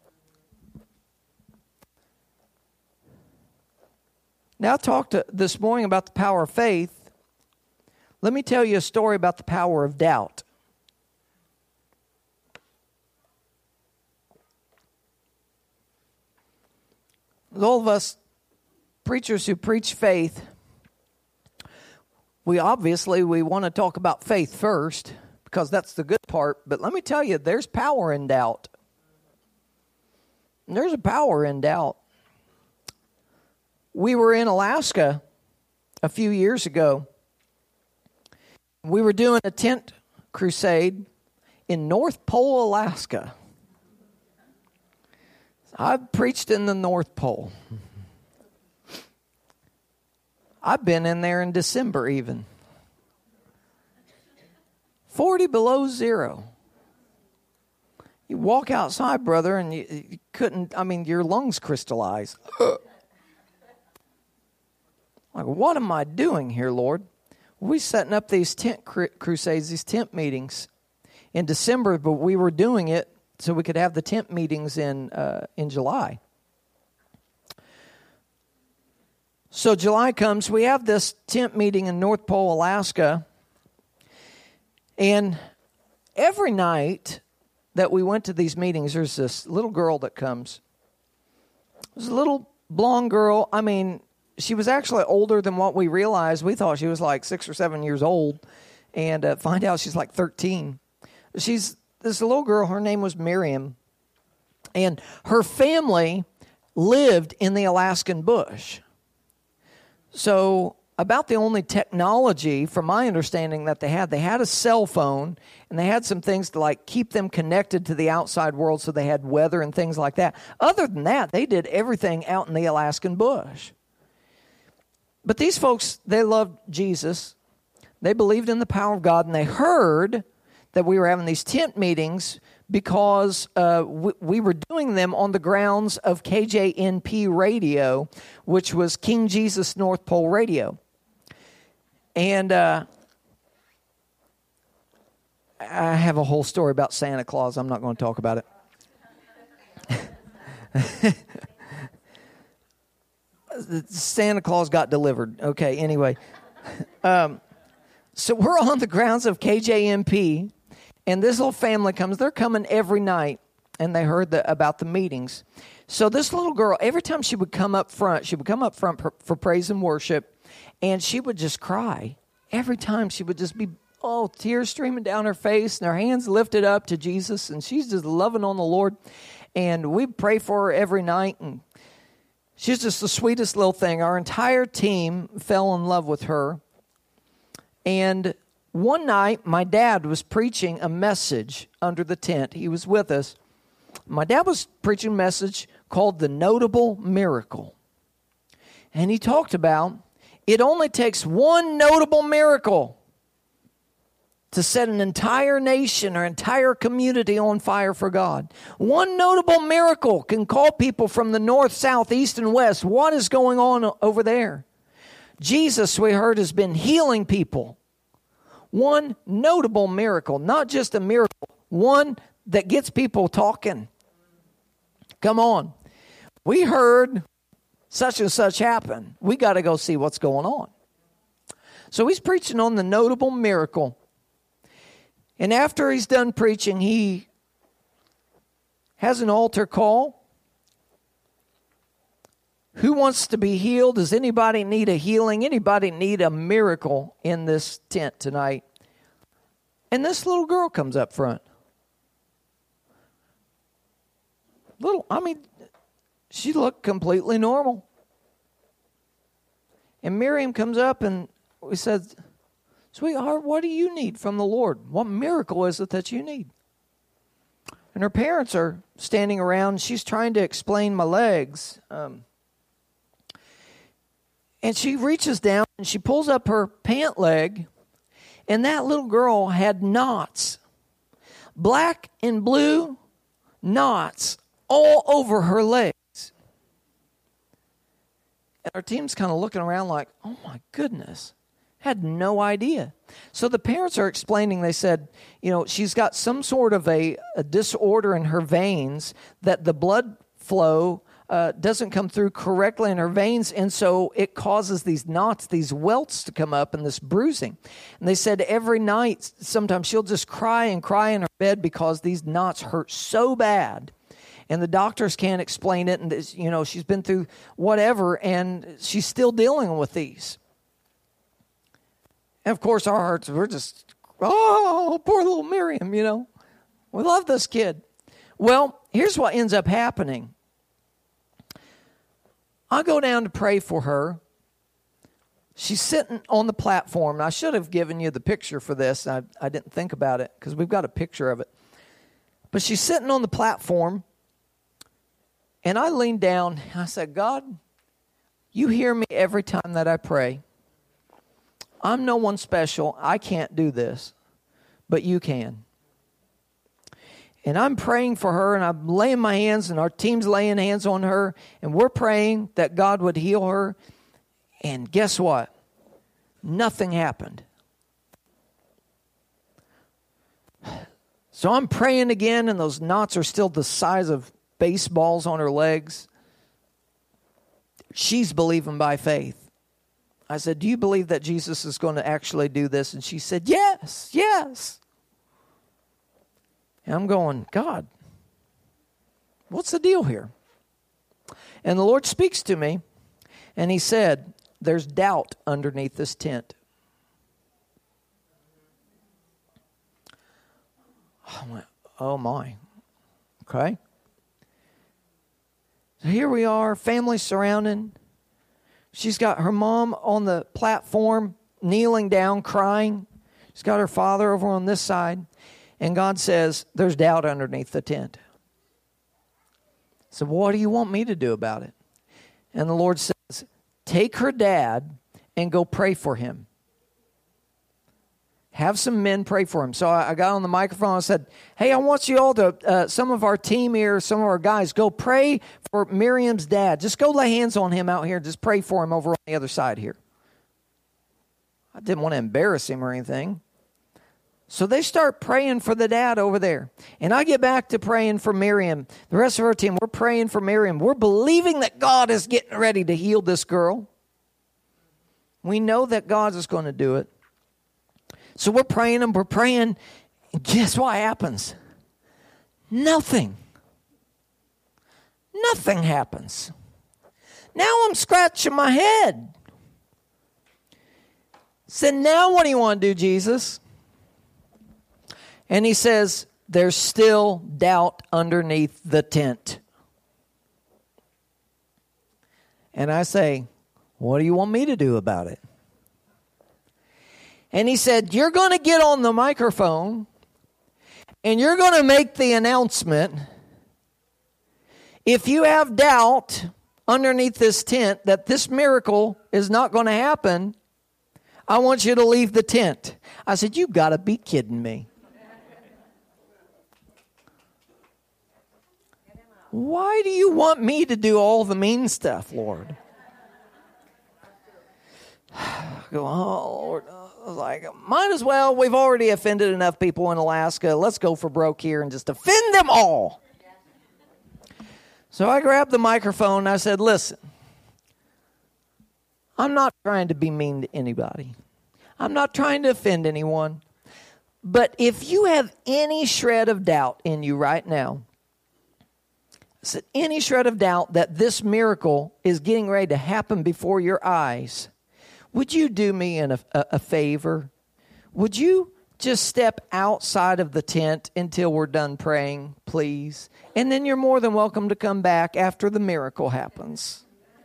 Now, I talked to, this morning about the power of faith. Let me tell you a story about the power of doubt. All of us preachers who preach faith, we obviously, we want to talk about faith first because that's the good part. But let me tell you, there's power in doubt. There's a power in doubt. We were in Alaska a few years ago. We were doing a tent crusade in North Pole, Alaska. I've preached in the North Pole. I've been in there in December even. forty below zero. You walk outside, brother, and you, you couldn't, I mean, your lungs crystallize. Like, what am I doing here, Lord? We're setting up these tent crusades, these tent meetings in December, but we were doing it so we could have the tent meetings in uh, in July. So July comes, we have this tent meeting in North Pole, Alaska, and every night that we went to these meetings, there's this little girl that comes. There's a little blonde girl. I mean, she was actually older than what we realized. We thought she was like six or seven years old, and uh, find out she's like thirteen. She's this little girl. Her name was Miriam, and her family lived in the Alaskan bush. So about the only technology, from my understanding, that they had, they had a cell phone, and they had some things to like keep them connected to the outside world, so they had weather and things like that. Other than that, they did everything out in the Alaskan bush. But these folks, they loved Jesus. They believed in the power of God, and they heard that we were having these tent meetings because uh, we, we were doing them on the grounds of K J N P Radio, which was King Jesus North Pole Radio. And uh, I have a whole story about Santa Claus. I'm not going to talk about it. Santa Claus got delivered. Okay, anyway. Um, so we're on the grounds of K J M P, and this little family comes. They're coming every night, and they heard the, about the meetings. So this little girl, every time she would come up front, she would come up front for, for praise and worship, and she would just cry. Every time she would just be, oh, tears streaming down her face, and her hands lifted up to Jesus, and she's just loving on the Lord. And we pray for her every night, and she's just the sweetest little thing. Our entire team fell in love with her. And one night, my dad was preaching a message under the tent. He was with us. My dad was preaching a message called The Notable Miracle. And he talked about it only takes one notable miracle to set an entire nation or entire community on fire for God. One notable miracle can call people from the north, south, east, and west. What is going on over there? Jesus, we heard, has been healing people. One notable miracle, not just a miracle, one that gets people talking. Come on. We heard such and such happen. We got to go see what's going on. So he's preaching on the notable miracle. And after he's done preaching, he has an altar call. Who wants to be healed? Does anybody need a healing? Anybody need a miracle in this tent tonight? And this little girl comes up front. Little, I mean, she looked completely normal. And Miriam comes up and we said, sweetheart, what do you need from the Lord? What miracle is it that you need? And her parents are standing around. And she's trying to explain my legs. Um, and she reaches down and she pulls up her pant leg. And that little girl had knots. Black and blue knots all over her legs. And our team's kind of looking around like, oh my goodness. Had no idea. So the parents are explaining, they said, you know, she's got some sort of a, a disorder in her veins that the blood flow uh, doesn't come through correctly in her veins. And so it causes these knots, these welts to come up and this bruising. And they said every night, sometimes she'll just cry and cry in her bed because these knots hurt so bad. And the doctors can't explain it. And, this, you know, she's been through whatever and she's still dealing with these. And of course, our hearts, we're just, oh, poor little Miriam, you know. We love this kid. Well, here's what ends up happening. I go down to pray for her. She's sitting on the platform. I should have given you the picture for this. I, I didn't think about it because we've got a picture of it. But she's sitting on the platform. And I leaned down. I said, God, you hear me every time that I pray. I'm no one special. I can't do this, but you can. And I'm praying for her, and I'm laying my hands, and our team's laying hands on her, and we're praying that God would heal her. And guess what? Nothing happened. So I'm praying again, and those knots are still the size of baseballs on her legs. She's believing by faith. I said, do you believe that Jesus is going to actually do this? And she said, yes, yes. And I'm going, God, what's the deal here? And the Lord speaks to me, and he said, there's doubt underneath this tent. I went, oh my. Okay. So here we are, family surrounding. She's got her mom on the platform, kneeling down, crying. She's got her father over on this side. And God says, there's doubt underneath the tent. So what do you want me to do about it? And the Lord says, take her dad and go pray for him. Have some men pray for him. So I got on the microphone and said, hey, I want you all to, uh, some of our team here, some of our guys, go pray for Miriam's dad. Just go lay hands on him out here. Just pray for him over on the other side here. I didn't want to embarrass him or anything. So they start praying for the dad over there. And I get back to praying for Miriam. The rest of our team, we're praying for Miriam. We're believing that God is getting ready to heal this girl. We know that God is going to do it. So we're praying and we're praying. And guess what happens? Nothing. Nothing happens. Now I'm scratching my head. So now what do you want to do, Jesus? And he says, there's still doubt underneath the tent. And I say, what do you want me to do about it? And he said, you're going to get on the microphone and you're going to make the announcement. If you have doubt underneath this tent that this miracle is not going to happen, I want you to leave the tent. I said, you got to be kidding me. Why do you want me to do all the mean stuff, Lord? I go, oh, Lord. I was like, might as well. We've already offended enough people in Alaska. Let's go for broke here and just offend them all. So I grabbed the microphone and I said, listen, I'm not trying to be mean to anybody. I'm not trying to offend anyone. But if you have any shred of doubt in you right now, I said, any shred of doubt that this miracle is getting ready to happen before your eyes, would you do me an, a, a favor? Would you just step outside of the tent until we're done praying, please? And then you're more than welcome to come back after the miracle happens.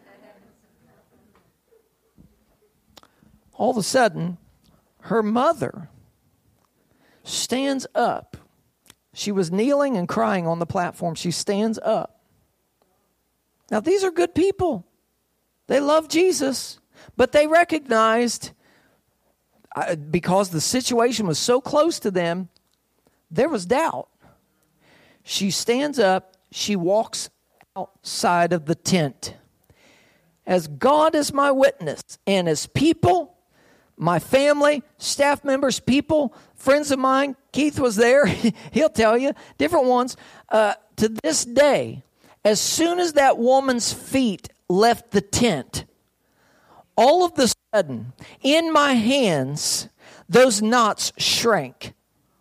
All of a sudden, her mother stands up. She was kneeling and crying on the platform. She stands up. Now, these are good people. They love Jesus, but they recognized, uh, because the situation was so close to them, there was doubt. She stands up. She walks outside of the tent. As God is my witness, and as people, my family, staff members, people, friends of mine, Keith was there, he'll tell you, different ones, uh, to this day, as soon as that woman's feet left the tent, all of a sudden, in my hands, those knots shrank.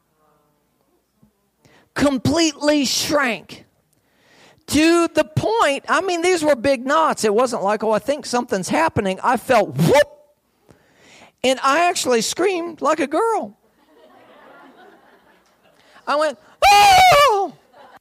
Completely shrank. To the point, I mean, these were big knots. It wasn't like, oh, I think something's happening. I felt whoop. And I actually screamed like a girl. I went, oh!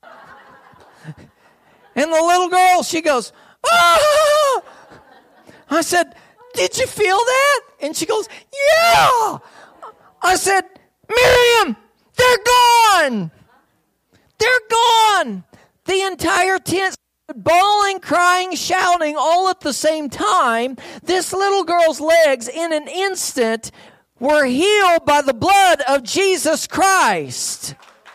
And the little girl, she goes, oh! I said, did you feel that? And she goes, yeah! I said, Miriam, they're gone! They're gone! The entire tent started bawling, crying, shouting all at the same time. This little girl's legs in an instant were healed by the blood of Jesus Christ.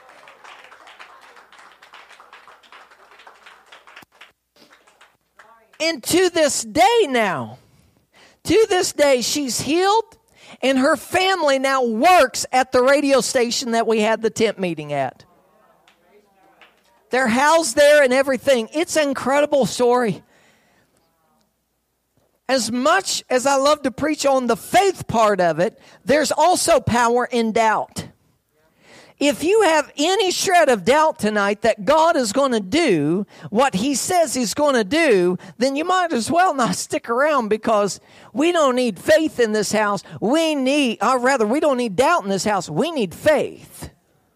And to this day now, to this day, she's healed, and her family now works at the radio station that we had the tent meeting at. They're housed there and everything. It's an incredible story. As much as I love to preach on the faith part of it, there's also power in doubt. If you have any shred of doubt tonight that God is going to do what He says He's going to do, then you might as well not stick around, because we don't need faith in this house. We need, or rather, we don't need doubt in this house. We need faith.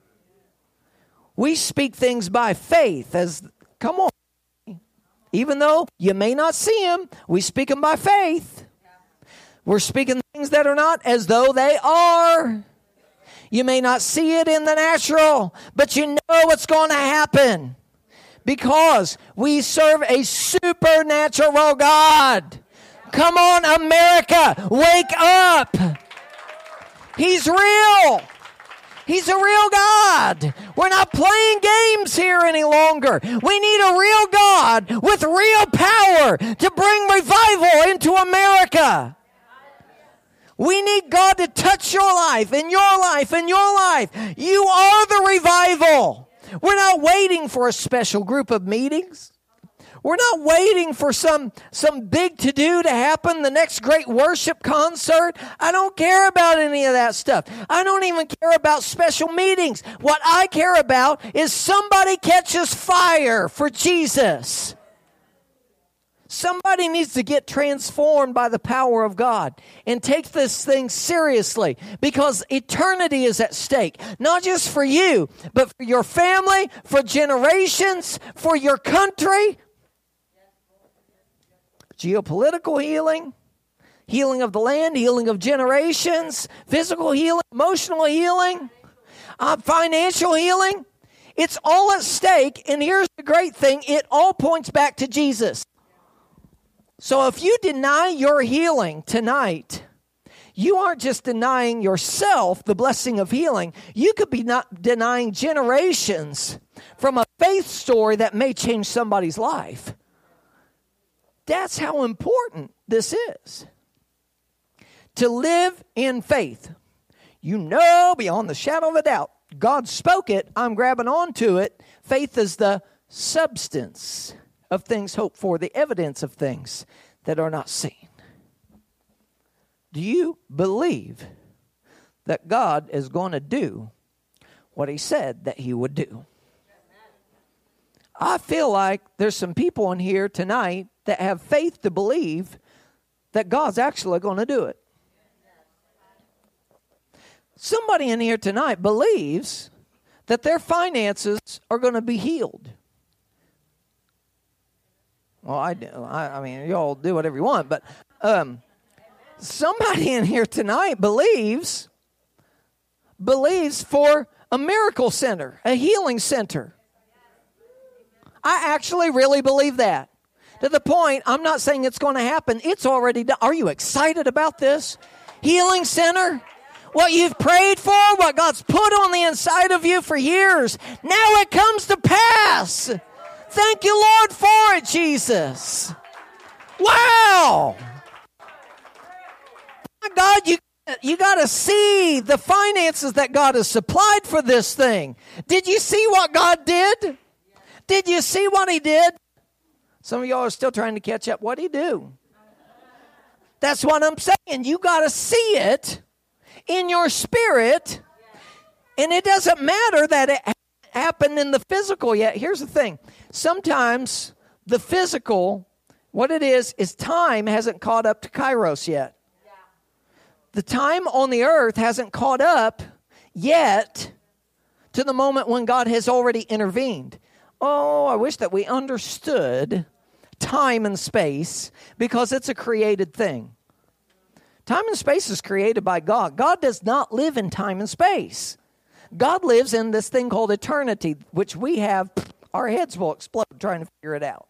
We speak things by faith. As come on. Even though you may not see Him, we speak them by faith. We're speaking things that are not as though they are. You may not see it in the natural, but you know what's going to happen, because we serve a supernatural God. Come on, America, wake up. He's real. He's a real God. We're not playing games here any longer. We need a real God with real power to bring revival into America. We need God to touch your life, in your life, in your life. You are the revival. We're not waiting for a special group of meetings. We're not waiting for some, some big to-do to happen, the next great worship concert. I don't care about any of that stuff. I don't even care about special meetings. What I care about is somebody catches fire for Jesus. Somebody needs to get transformed by the power of God and take this thing seriously, because eternity is at stake. Not just for you, but for your family, for generations, for your country. Geopolitical healing, healing of the land, healing of generations, physical healing, emotional healing, uh, financial healing. It's all at stake, and here's the great thing. It all points back to Jesus. So if you deny your healing tonight, you aren't just denying yourself the blessing of healing. You could be not denying generations from a faith story that may change somebody's life. That's how important this is. To live in faith. You know beyond the shadow of a doubt, God spoke it, I'm grabbing onto it. Faith is the substance of things hoped for, the evidence of things that are not seen. Do you believe that God is going to do what He said that He would do? I feel like there's some people in here tonight that have faith to believe that God's actually going to do it. Somebody in here tonight believes that their finances are going to be healed. Well, I do. I, I mean, y'all do whatever you want, but um, somebody in here tonight believes believes for a miracle center, a healing center. I actually really believe that. To the point, I'm not saying it's going to happen. It's already done. Are you excited about this? Healing center? What you've prayed for, what God's put on the inside of you for years. Now it comes to pass. Thank you, Lord, for it, Jesus. Wow. God, you, you got to see the finances that God has supplied for this thing. Did you see what God did? Did you see what he did? Some of y'all are still trying to catch up. What did he do? That's what I'm saying. You got to see it in your spirit. And it doesn't matter that it happened in the physical yet. Here's the thing. Sometimes the physical, what it is, is time hasn't caught up to Kairos yet. The time on the earth hasn't caught up yet to the moment when God has already intervened. Oh, I wish that we understood time and space, because it's a created thing. Time and space is created by God. God does not live in time and space. God lives in this thing called eternity, which we have, our heads will explode trying to figure it out.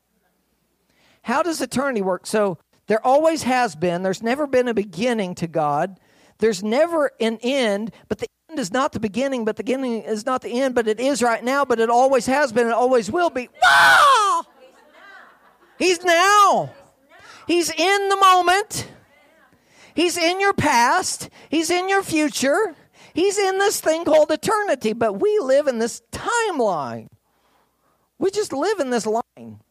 How does eternity work? So there always has been. There's never been a beginning to God. There's never an end, but the end is not the beginning, but the beginning is not the end, but it is right now, but it always has been, it always will be. Ah! He's now. He's in the moment. He's in your past. He's in your future. He's in this thing called eternity, but we live in this timeline. We just live in this line.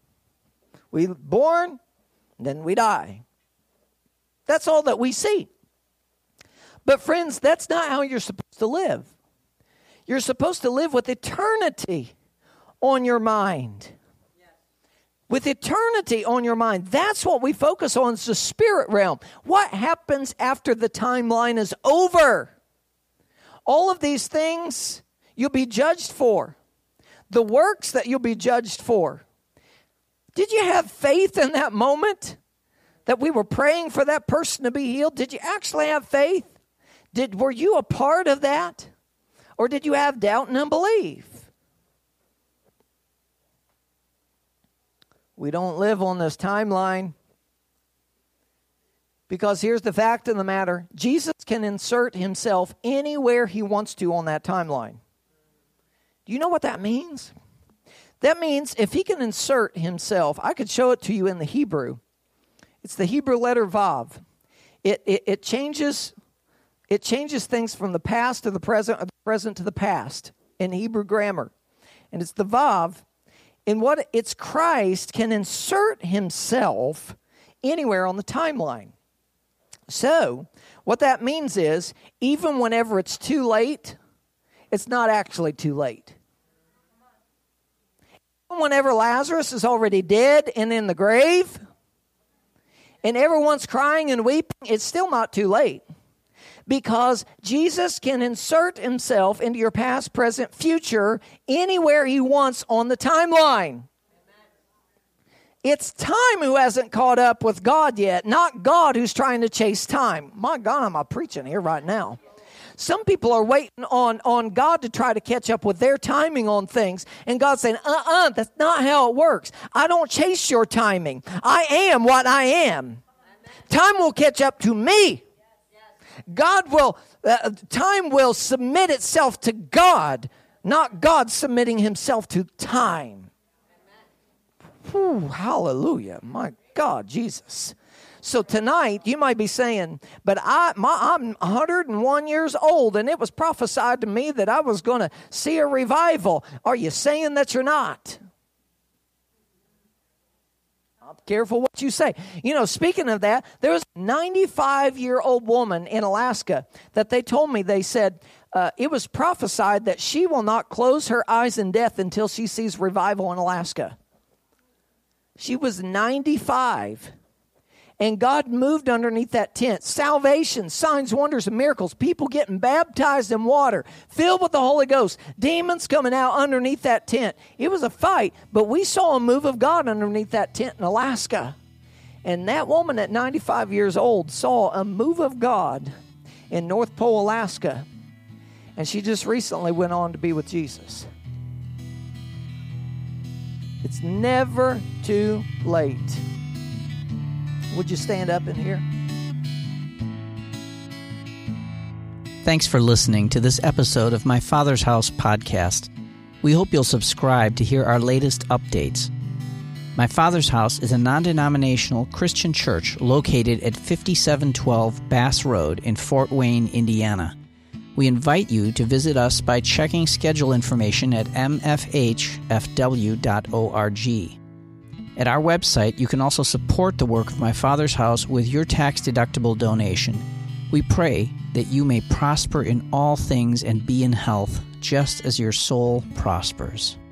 We born, then we die. That's all that we see. But friends, that's not how you're supposed to live. You're supposed to live with eternity on your mind. With eternity on your mind. That's what we focus on, is the spirit realm. What happens after the timeline is over? All of these things you'll be judged for. The works that you'll be judged for. Did you have faith in that moment that we were praying for that person to be healed? Did you actually have faith? Did were you a part of that? Or did you have doubt and unbelief? We don't live on this timeline. Because here's the fact of the matter. Jesus can insert himself anywhere he wants to on that timeline. Do you know what that means? That means if he can insert himself, I could show it to you in the Hebrew. It's the Hebrew letter Vav. It, it, it changes it changes things from the past to the present, or the present to the past in Hebrew grammar. And it's the Vav. And what it's Christ can insert himself anywhere on the timeline. So, what that means is, even whenever it's too late, it's not actually too late. Even whenever Lazarus is already dead and in the grave, and everyone's crying and weeping, it's still not too late. Because Jesus can insert himself into your past, present, future, anywhere he wants on the timeline. It's time who hasn't caught up with God yet, not God who's trying to chase time. My God, am I preaching here right now? Some people are waiting on, on God to try to catch up with their timing on things. And God's saying, uh-uh, that's not how it works. I don't chase your timing. I am what I am. Time will catch up to me. God will, uh, time will submit itself to God, not God submitting himself to time. Whew, hallelujah. My God, Jesus. So tonight, you might be saying, but I, my, I'm one hundred one years old, and it was prophesied to me that I was going to see a revival. Are you saying that you're not? Careful what you say. You know, speaking of that, there was a ninety-five-year-old woman in Alaska that they told me, they said, uh, it was prophesied that she will not close her eyes in death until she sees revival in Alaska. She was ninety-five. And God moved underneath that tent. Salvation, signs, wonders, and miracles. People getting baptized in water, filled with the Holy Ghost. Demons coming out underneath that tent. It was a fight, but we saw a move of God underneath that tent in Alaska. And that woman at ninety-five years old saw a move of God in North Pole, Alaska. And she just recently went on to be with Jesus. It's never too late. Would you stand up in here? Thanks for listening to this episode of My Father's House podcast. We hope you'll subscribe to hear our latest updates. My Father's House is a non-denominational Christian church located at fifty-seven twelve Bass Road in Fort Wayne, Indiana. We invite you to visit us by checking schedule information at m f h f w dot org. At our website, you can also support the work of My Father's House with your tax-deductible donation. We pray that you may prosper in all things and be in health, just as your soul prospers.